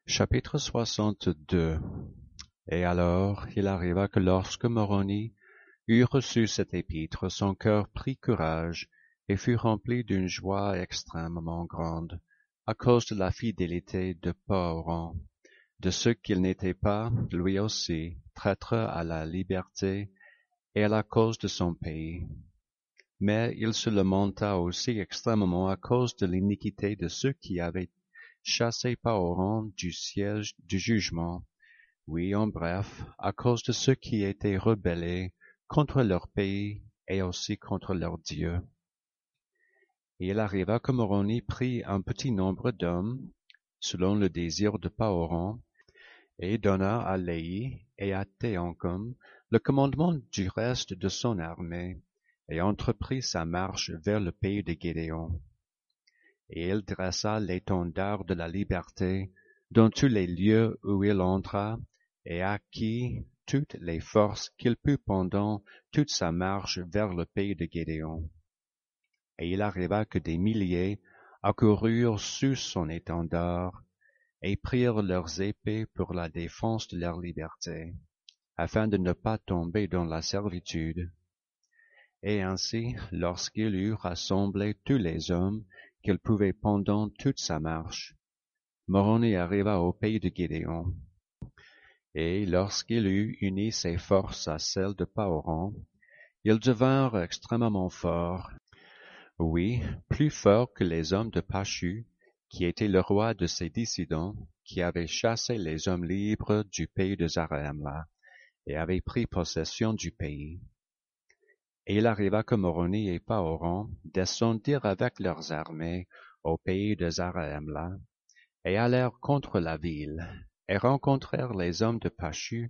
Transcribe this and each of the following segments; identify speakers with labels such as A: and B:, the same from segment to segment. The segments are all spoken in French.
A: Chapitre 62. Et alors il arriva que lorsque Moroni eut reçu cette épître, son cœur prit courage et fut rempli d'une joie extrêmement grande, à cause de la fidélité de Paoran, de ce qu'il n'était pas, lui aussi, traître à la liberté et à la cause de son pays. Mais il se lamenta aussi extrêmement à cause de l'iniquité de ceux qui avaient chassé Paoran du siège du jugement. Oui, en bref, à cause de ceux qui étaient rebellés contre leur pays et aussi contre leur Dieu. Et il arriva que Moroni prit un petit nombre d'hommes, selon le désir de Paoran, et donna à Léhi et à Théancum le commandement du reste de son armée, et entreprit sa marche vers le pays de Gédéon. Et il dressa l'étendard de la liberté dans tous les lieux où il entra, et acquit toutes les forces qu'il put pendant toute sa marche vers le pays de Gédéon. Et il arriva que des milliers accoururent sous son étendard, et prirent leurs épées pour la défense de leur liberté, afin de ne pas tomber dans la servitude. Et ainsi, lorsqu'il eut rassemblé tous les hommes qu'il pouvait pendant toute sa marche, Moroni arriva au pays de Gédéon. Et lorsqu'il eut uni ses forces à celles de Paoran, ils devinrent extrêmement forts, oui, plus forts que les hommes de Pachu, qui était le roi de ces dissidents, qui avait chassé les hommes libres du pays de Zarahemla, et avait pris possession du pays. Et il arriva que Moroni et Paoran descendirent avec leurs armées au pays de Zarahemla, et allèrent contre la ville, et rencontrèrent les hommes de Pachu,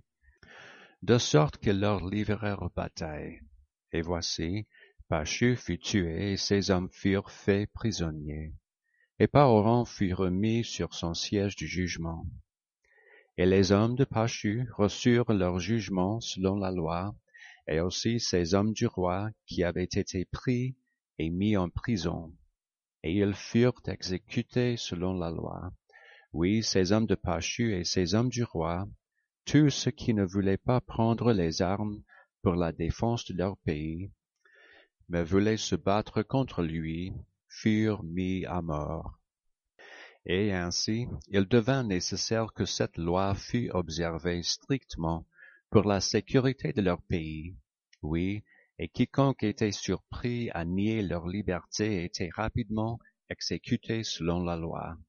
A: de sorte qu'ils leur livrèrent bataille. Et voici, Pachu fut tué, et ses hommes furent faits prisonniers. Et Paoran fut remis sur son siège du jugement. Et les hommes de Pachu reçurent leur jugement selon la loi, et aussi ces hommes du roi qui avaient été pris et mis en prison. Et ils furent exécutés selon la loi. Oui, ces hommes de Pachu et ces hommes du roi, tous ceux qui ne voulaient pas prendre les armes pour la défense de leur pays, mais voulaient se battre contre lui, furent mis à mort. Et ainsi, il devint nécessaire que cette loi fût observée strictement pour la sécurité de leur pays. Oui, et quiconque était surpris à nier leur liberté était rapidement exécuté selon la loi.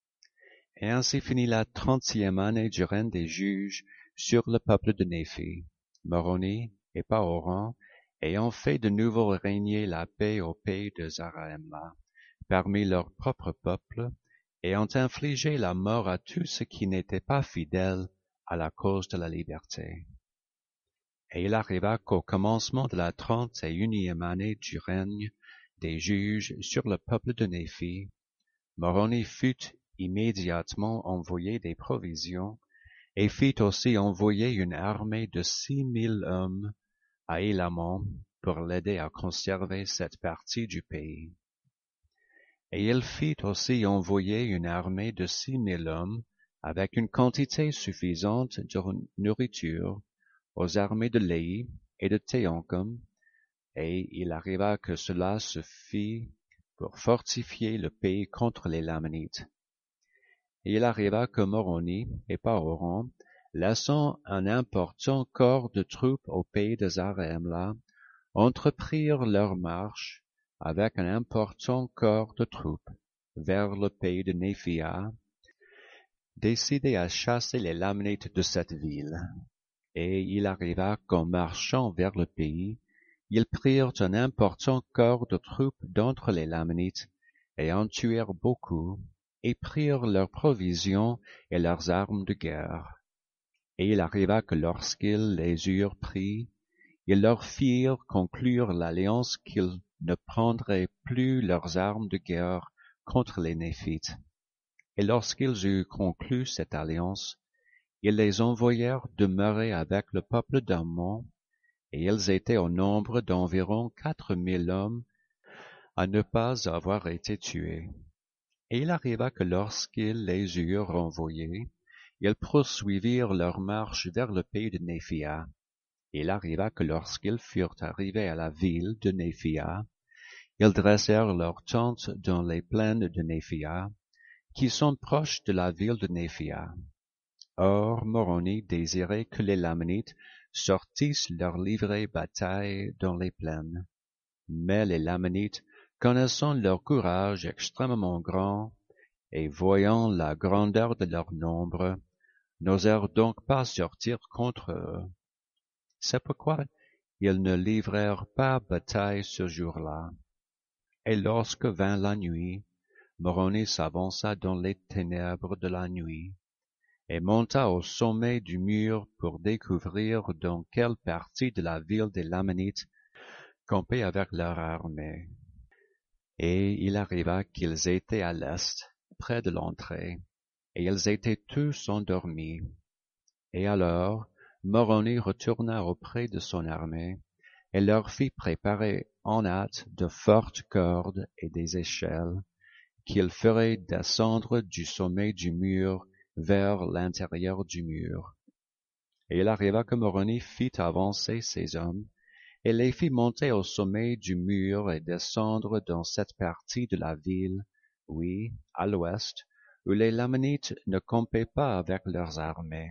A: Et ainsi finit la 30e année du règne des juges sur le peuple de Néphi. Moroni et Paoran ayant fait de nouveau régner la paix au pays de Zarahemla, parmi leur propre peuple, ayant infligé la mort à tous ceux qui n'étaient pas fidèles à la cause de la liberté. Et il arriva qu'au commencement de la 31e année du règne des juges sur le peuple de Néphi, Moroni fut immédiatement envoyé des provisions, et fit aussi envoyer une armée de 6 000 hommes à Élamon pour l'aider à conserver cette partie du pays. Et il fit aussi envoyer une armée de 6 000 hommes avec une quantité suffisante de nourriture aux armées de Léhi et de Théancum, et il arriva que cela se fit pour fortifier le pays contre les Lamanites. Et il arriva que Moroni et Paoran, laissant un important corps de troupes au pays de Zarahemla, entreprirent leur marche avec un important corps de troupes vers le pays de Néphia, décidés à chasser les Lamanites de cette ville. Et il arriva qu'en marchant vers le pays, ils prirent un important corps de troupes d'entre les Lamanites, et en tuèrent beaucoup, et prirent leurs provisions et leurs armes de guerre. Et il arriva que lorsqu'ils les eurent pris, ils leur firent conclure l'alliance qu'ils ne prendraient plus leurs armes de guerre contre les Néphites. Et lorsqu'ils eurent conclu cette alliance, ils les envoyèrent demeurer avec le peuple d'Ammon, et ils étaient au nombre d'environ 4 000 hommes à ne pas avoir été tués. Et il arriva que lorsqu'ils les eurent renvoyés, ils poursuivirent leur marche vers le pays de Néphia. Il arriva que lorsqu'ils furent arrivés à la ville de Néphia, ils dressèrent leurs tentes dans les plaines de Néphia, qui sont proches de la ville de Néphia. Or, Moroni désirait que les Lamanites sortissent leur livrer bataille dans les plaines. Mais les Lamanites, connaissant leur courage extrêmement grand, et voyant la grandeur de leur nombre, n'osèrent donc pas sortir contre eux. C'est pourquoi ils ne livrèrent pas bataille ce jour-là. Et lorsque vint la nuit, Moroni s'avança dans les ténèbres de la nuit, et monta au sommet du mur pour découvrir dans quelle partie de la ville des Lamanites campaient avec leur armée. Et il arriva qu'ils étaient à l'est, près de l'entrée, et ils étaient tous endormis. Et alors Moroni retourna auprès de son armée, et leur fit préparer en hâte de fortes cordes et des échelles, qu'il ferait descendre du sommet du mur vers l'intérieur du mur. Et il arriva que Moroni fit avancer ses hommes, et les fit monter au sommet du mur et descendre dans cette partie de la ville, oui, à l'ouest, où les Lamanites ne campaient pas avec leurs armées.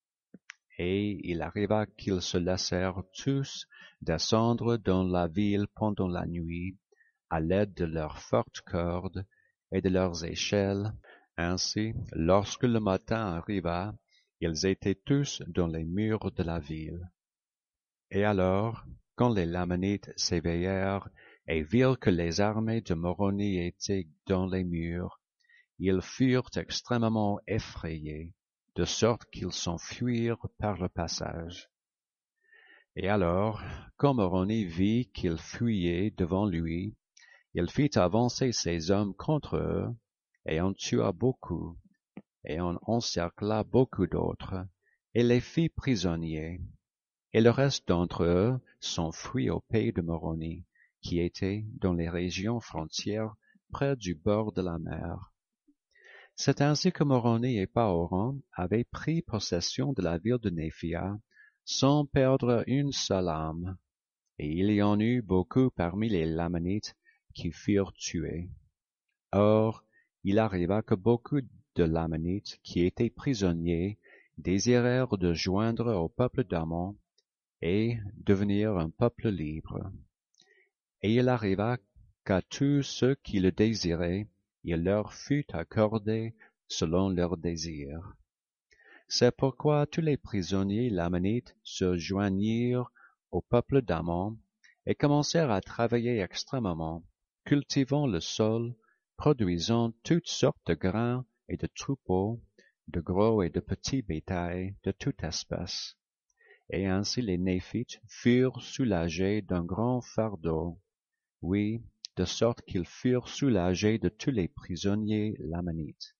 A: Et il arriva qu'ils se laissèrent tous descendre dans la ville pendant la nuit, à l'aide de leurs fortes cordes et de leurs échelles. Ainsi, lorsque le matin arriva, ils étaient tous dans les murs de la ville. Et alors, quand les Lamanites s'éveillèrent et virent que les armées de Moroni étaient dans les murs, ils furent extrêmement effrayés, de sorte qu'ils s'enfuirent par le passage. Et alors, quand Moroni vit qu'ils fuyaient devant lui, il fit avancer ses hommes contre eux, et en tua beaucoup, et en encercla beaucoup d'autres, et les fit prisonniers. Et le reste d'entre eux s'enfuit au pays de Moroni, qui était dans les régions frontières près du bord de la mer. C'est ainsi que Moroni et Paoran avaient pris possession de la ville de Néphia, sans perdre une seule âme, et il y en eut beaucoup parmi les Lamanites qui furent tués. Or, il arriva que beaucoup de Lamanites qui étaient prisonniers désirèrent de joindre au peuple d'Ammon et devenir un peuple libre. Et il arriva qu'à tous ceux qui le désiraient, il leur fut accordé selon leurs désirs. C'est pourquoi tous les prisonniers lamanites se joignirent au peuple d'Ammon et commencèrent à travailler extrêmement, cultivant le sol, produisant toutes sortes de grains et de troupeaux, de gros et de petits bétails de toute espèce. Et ainsi les Néphites furent soulagés d'un grand fardeau, oui, de sorte qu'ils furent soulagés de tous les prisonniers lamanites.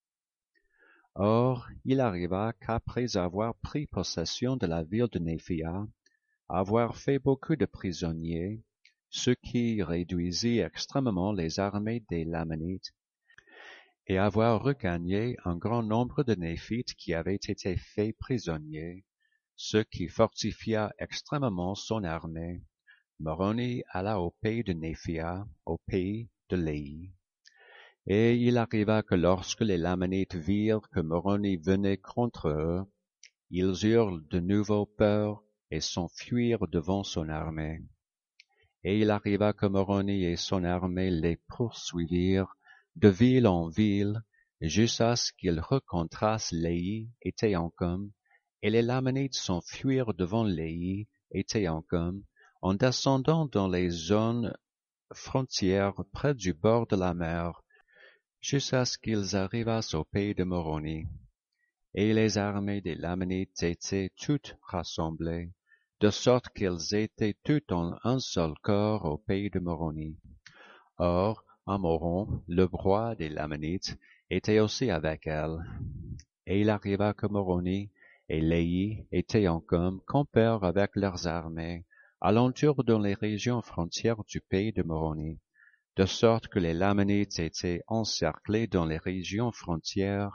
A: Or, il arriva qu'après avoir pris possession de la ville de Néphia, avoir fait beaucoup de prisonniers, ce qui réduisit extrêmement les armées des Lamanites, et avoir regagné un grand nombre de Néphites qui avaient été faits prisonniers, ce qui fortifia extrêmement son armée, Moroni alla au pays de Néphia, au pays de Léhi. Et il arriva que lorsque les Lamanites virent que Moroni venait contre eux, ils eurent de nouveau peur et s'enfuirent devant son armée. Et il arriva que Moroni et son armée les poursuivirent de ville en ville, jusqu'à ce qu'ils rencontrassent Léhi et Théancom, et les Lamanites s'enfuirent devant Léhi et Théancom, en descendant dans les zones frontières près du bord de la mer, jusqu'à ce qu'ils arrivassent au pays de Moroni. Et les armées des Lamanites étaient toutes rassemblées, de sorte qu'elles étaient toutes en un seul corps au pays de Moroni. Or, Amoron, le roi des Lamanites, était aussi avec elles. Et il arriva que Moroni et Léhi et Théancom campèrent avec leurs armées, alentour dans les régions frontières du pays de Moroni, de sorte que les Lamanites étaient encerclés dans les régions frontières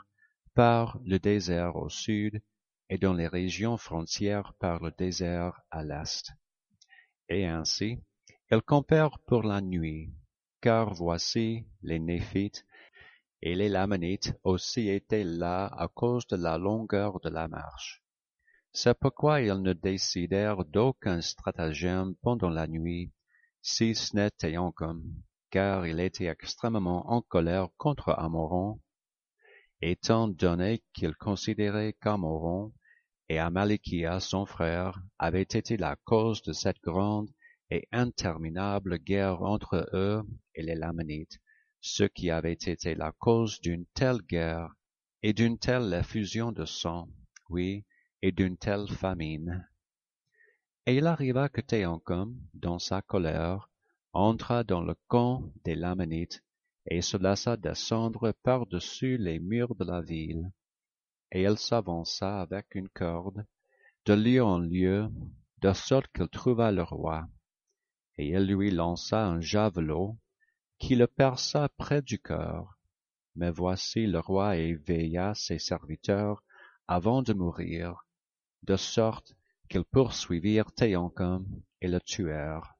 A: par le désert au sud et dans les régions frontières par le désert à l'est. Et ainsi, ils campèrent pour la nuit, car voici les Néphites et les Lamanites aussi étaient là à cause de la longueur de la marche. C'est pourquoi ils ne décidèrent d'aucun stratagème pendant la nuit, si ce n'est Théancum, car il était extrêmement en colère contre Amoron, étant donné qu'il considérait qu'Amoron et Amalekia son frère avaient été la cause de cette grande et interminable guerre entre eux et les Lamanites, ce qui avait été la cause d'une telle guerre et d'une telle effusion de sang, oui, et d'une telle famine. Et il arriva que Théancum, dans sa colère, entra dans le camp des Lamanites et se laissa descendre par-dessus les murs de la ville. Et il s'avança avec une corde, de lieu en lieu, de sorte qu'il trouva le roi. Et il lui lança un javelot qui le perça près du cœur. Mais voici le roi éveilla ses serviteurs avant de mourir, de sorte qu'ils poursuivirent Théancum et le tuèrent.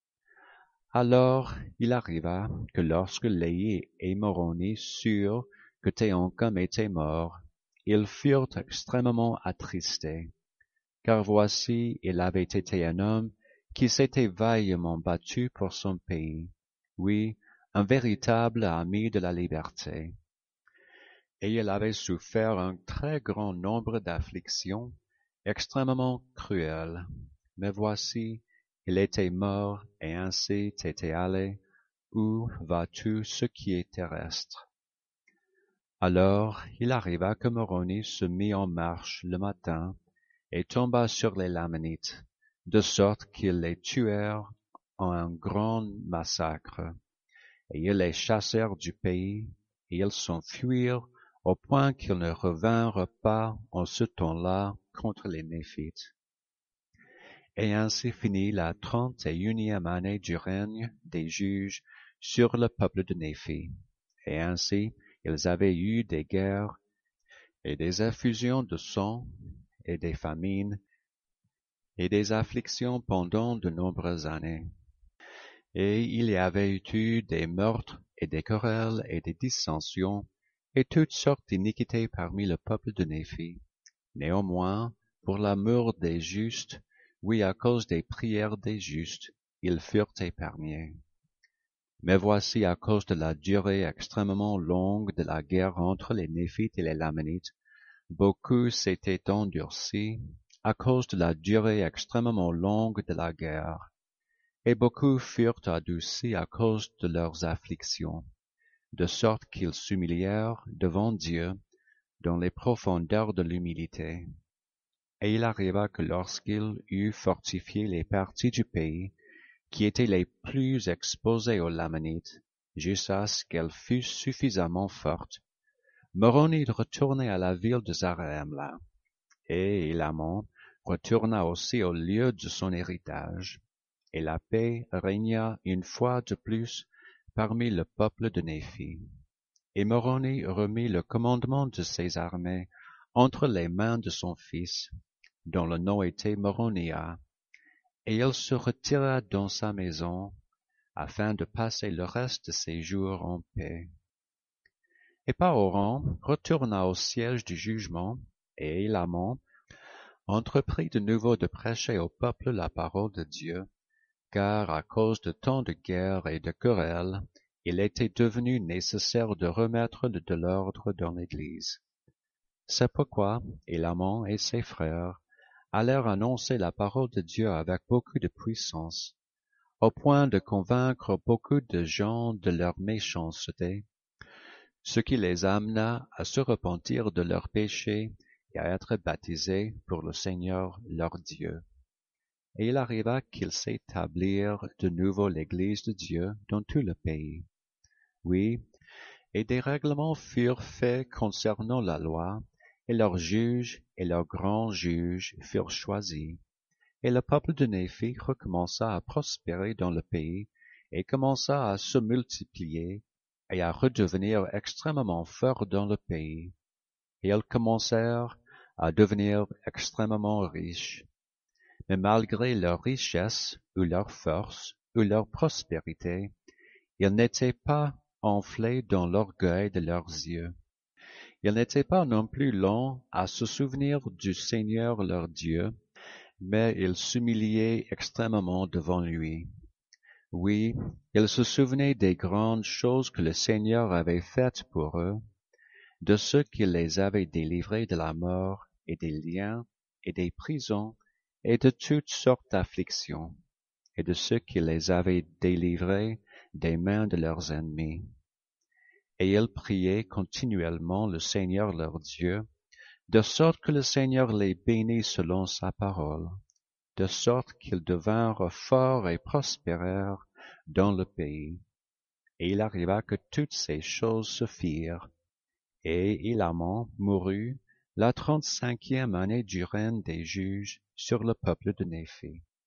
A: Alors il arriva que lorsque Léhi et Moroni surent que Théancum était mort, ils furent extrêmement attristés, car voici il avait été un homme qui s'était vaillamment battu pour son pays, oui, un véritable ami de la liberté. Et il avait souffert un très grand nombre d'afflictions extrêmement cruelles. Mais voici, il était mort, et ainsi était allé où va tout ce qui est terrestre. Alors il arriva que Moroni se mit en marche le matin, et tomba sur les Lamanites, de sorte qu'ils les tuèrent en un grand massacre. Et ils les chassèrent du pays, et ils s'enfuirent au point qu'ils ne revinrent pas en ce temps-là contre les Néphites. Et ainsi finit la 31e année du règne des juges sur le peuple de Néphi. Et ainsi ils avaient eu des guerres et des effusions de sang et des famines et des afflictions pendant de nombreuses années. Et il y avait eu des meurtres et des querelles et des dissensions et toutes sortes d'iniquités parmi le peuple de Néphi. Néanmoins, pour l'amour des justes, oui, à cause des prières des justes, ils furent épargnés. Mais voici, à cause de la durée extrêmement longue de la guerre entre les Néphites et les Lamanites, beaucoup s'étaient endurcis à cause de la durée extrêmement longue de la guerre, et beaucoup furent adoucis à cause de leurs afflictions, de sorte qu'ils s'humilièrent devant Dieu dans les profondeurs de l'humilité. Et il arriva que lorsqu'il eut fortifié les parties du pays qui étaient les plus exposées aux Lamanites, jusqu'à ce qu'elles fussent suffisamment fortes, Moroni retournait à la ville de Zarahemla, et Élamon retourna aussi au lieu de son héritage, et la paix régna une fois de plus parmi le peuple de Néphi. Et Moroni remit le commandement de ses armées entre les mains de son fils, dont le nom était Moronia, et il se retira dans sa maison, afin de passer le reste de ses jours en paix. Et Pahoran retourna au siège du jugement, et Élamon entreprit de nouveau de prêcher au peuple la parole de Dieu, car à cause de tant de guerres et de querelles, il était devenu nécessaire de remettre de l'ordre dans l'Église. C'est pourquoi Élamon et ses frères allèrent annoncer la parole de Dieu avec beaucoup de puissance, au point de convaincre beaucoup de gens de leur méchanceté, ce qui les amena à se repentir de leurs péchés et à être baptisés pour le Seigneur leur Dieu. Et il arriva qu'ils s'établirent de nouveau l'Église de Dieu dans tout le pays. Oui, et des règlements furent faits concernant la loi, et leurs juges et leurs grands juges furent choisis. Et le peuple de Néphi recommença à prospérer dans le pays, et commença à se multiplier, et à redevenir extrêmement fort dans le pays. et ils commencèrent à devenir extrêmement riches. Mais malgré leur richesse, ou leur force, ou leur prospérité, ils n'étaient pas enflés dans l'orgueil de leurs yeux. Ils n'étaient pas non plus lents à se souvenir du Seigneur leur Dieu, mais ils s'humiliaient extrêmement devant lui. Oui, ils se souvenaient des grandes choses que le Seigneur avait faites pour eux, de ceux qui les avait délivrés de la mort et des liens et des prisons et de toutes sortes d'afflictions, et de ceux qui les avait délivrés des mains de leurs ennemis. Et ils priaient continuellement le Seigneur leur Dieu, de sorte que le Seigneur les bénit selon sa parole, de sorte qu'ils devinrent forts et prospérèrent dans le pays. Et il arriva que toutes ces choses se firent, et Élamon mourut la 35e année du règne des juges sur le peuple de Néphé.